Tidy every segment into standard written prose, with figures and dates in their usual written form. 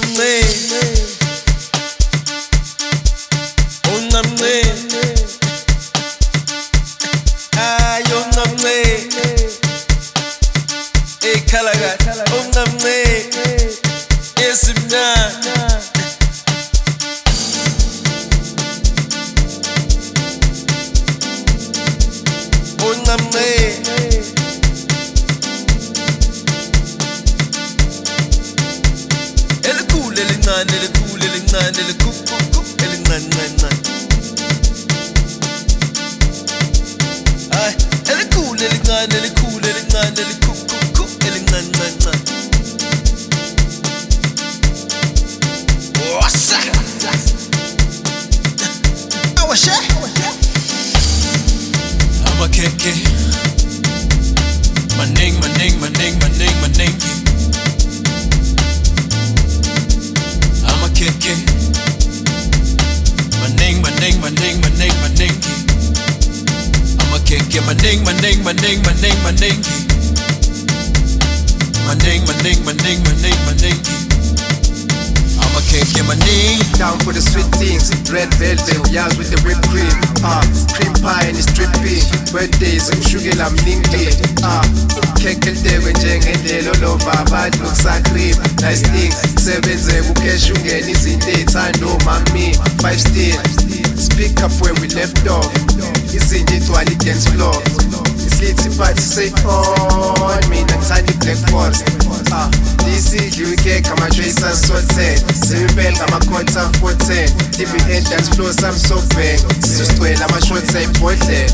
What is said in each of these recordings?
Down for the sweet things, red velvet, yas with the whipped cream. Cream pie and it's drippy. Birthdays, ushukela mningi. Khekeltekwe njengendlela olova abantu kusacream. Nice thing, sebenze ukesha ungena izinto ey'thanda omami. 5 still, speak up where we left off. Izinto igcwala i-dance floor. Isithi party say on, mina ngithanda i-Black Forest. Isidliwe ikeke ama-trace asothele. Sempela ngama-quarter 410. Ibi dance floor sami so bang. Sizosigcwela ama-shots ayibhodlela.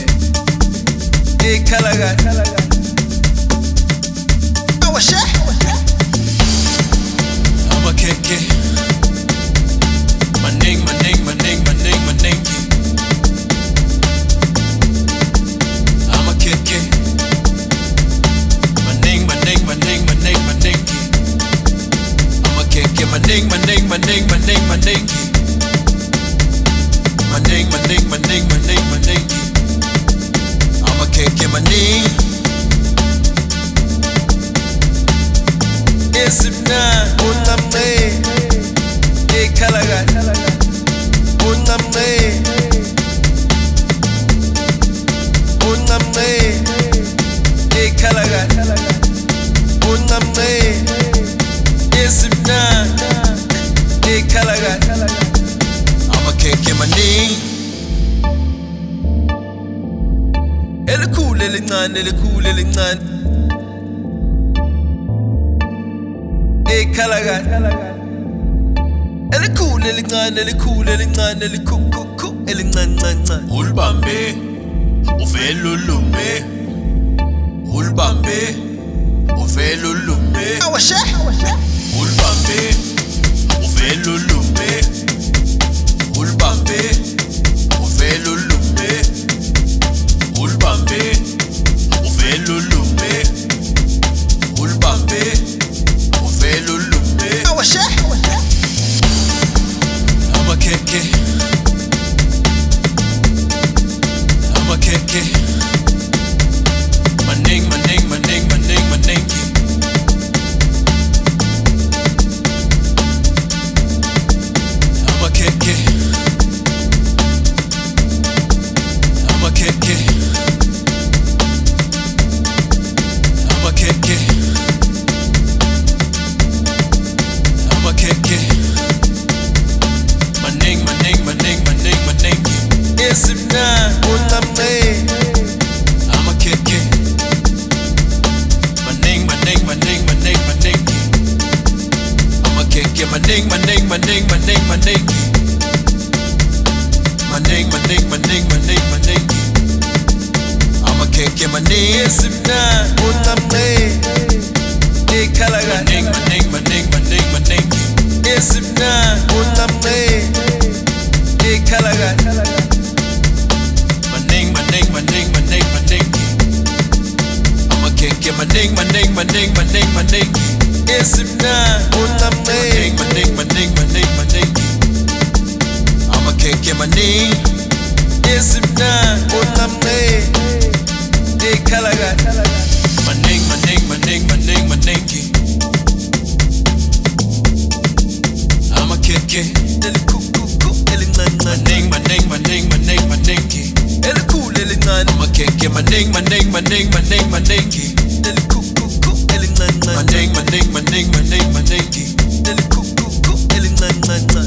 Ikhalakati awashe amakhekhe maningi amakhekhe maningi amakhekhe maningi amakhekhe maningi esimnandi uncamncane ekhalakati uncamncane ekhalakati uncamncane esimnandi ekhalakati amakhekhe maningi elikhulu elincane ekhalakati elikhulu elincane elikhukhu elincancancane ulibambe uvela ulume ulibambe uvela ulume awashe ulibambe uvela ulume ulibambe uvela ulume ulibambe uvela ulume ulibambe uvela ulume awashe amakhekhe maningi amakhekhe maningi esimnandi uncamncane amakhekhe maningi amakhekhe maningi amakhekhe maningi esimnandi uncamncane ekhalakati maningi esimnandi uncamncane ekhalakati maningi amakhekhe maningi esimnandi uncamncane amakhekhe maningi esimnandi uncamncane ekhalakati maningi amakenke maning maning maning maning maningi elikukuku elincancane maning maning maning maning maningi elikukuku elincancane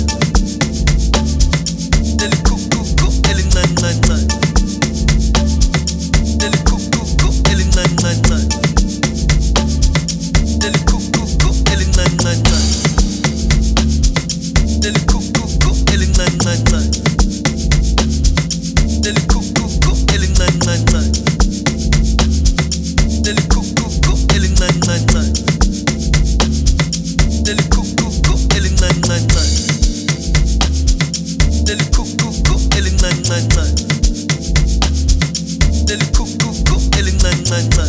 elikukuku elincancane elikukuku elincancane elikukuku elincancane elikukuku elincancane elikukuku elincancane elikukuku elincancane elikukuku elincancane elikukuku elincancane elikukuku elincancane